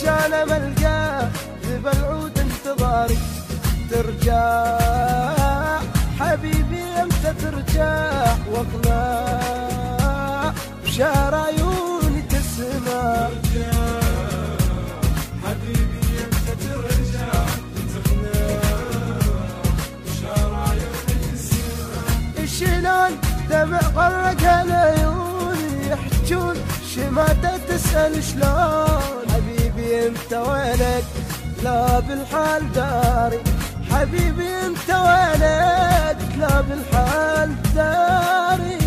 انا ملقاه ذب العود انتظاري ترجع حبيبي امتى ترجع واقنع بشعر عيوني تسمع حبيبي امتى ترجع تقنع بشعر عيوني تسمع شلون دمع غرق العيون يحجون شماتة تسأل شلون حبيبي انت وينك لا بالحال داري حبيبي انت وينك لا بالحال داري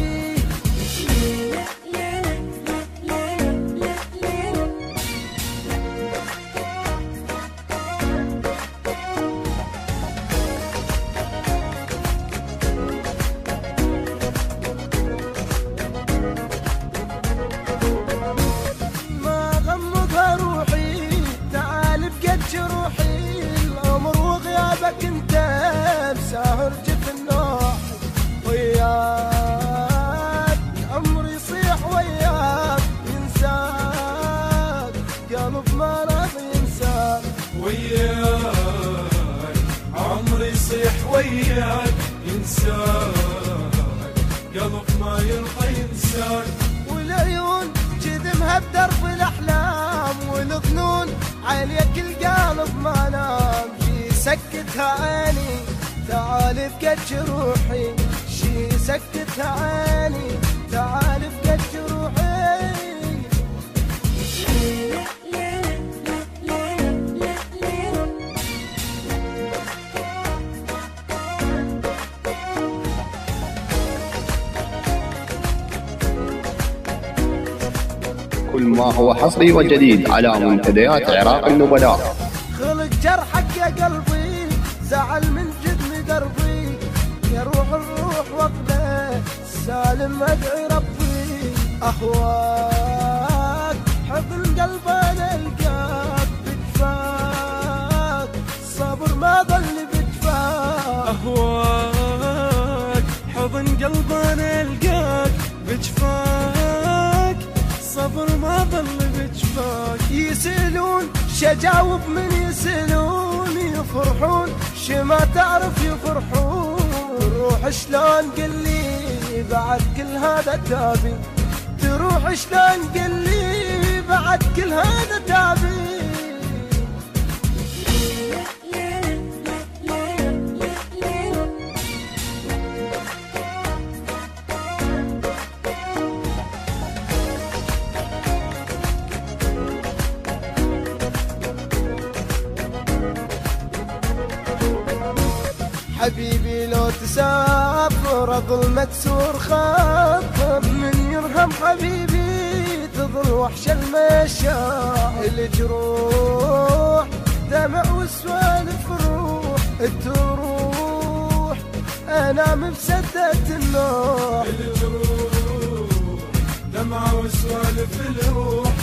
جروحي العمر وغيابك انت مساهر جفن نوحي وياك عمري يصيح وياك ينساك قلب ما راضي ينساك وياك عمري يصيح وياك ينساك قلب ما يرضى ينساك والعيون جذمها بدرب الاحلام والظنون عليك القلب ما نام شي سكتها عيني تعال بقد جروحي شي سكتها عيني تعال بقد جروحي كل ما هو حصري وجديد على منتديات عراق النبلاء. خلق جرحك يا قلبي زعل من جدم دربي يروح الروح وقته سالم ادعي ربي اهواك حضن قلب انا القاك بجفاك صبر ما ظل بجفاك اهواك حضن قلب انا القاك بجفاك صبر ما ظل بجفاك يسألون شجاوب من يسألون يفرحون شما تعرف يفرحون روح شلون قلي بعد كل هذا تابي تروح شلون قلي بعد كل هذا تابي حبيبي لو تسافر اظل مكسور خاطر من يرهم حبيبي تظل وحش المشاعر الجروح دمع وسوالف الروح تروح انام بسدة النوح الجروح دمع وسوالف الروح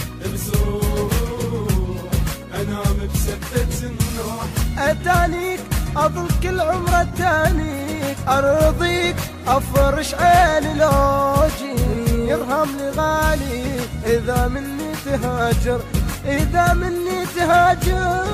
بسروح انام بسدة النوح اتانيك اظل كل عمر اتانيك ارضيك افرش عيني لوجي يرهم لي غالي اذا مني تهاجر اذا مني تهاجر